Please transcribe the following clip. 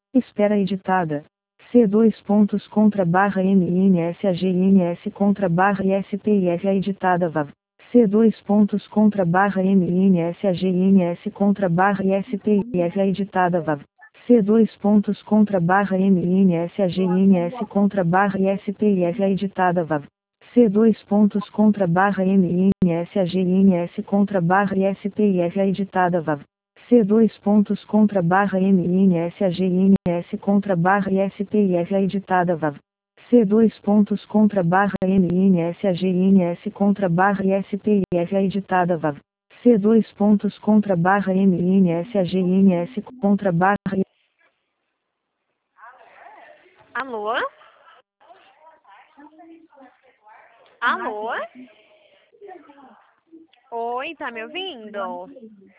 Espera editada. C dois pontos contra barra MINSAGINS contra barra ISPIF editada VAV. C dois pontos contra barra MINSAGINS contra barra ISPIF editada VAV. C dois pontos contra barra MINSAGINS contra barra ISPIF editada VAV. C dois pontos contra barra MINSAGINS contra barra ISPIF editada VAV. C dois pontos contra barra MINSAGINS contra barra ISPIF editada VAV. C dois pontos contra barra MINSAGINS contra barra ISPIF editada VAV. C dois pontos contra barra MINSAGINS contra barra. Alô? Alô? Oi, tá me ouvindo?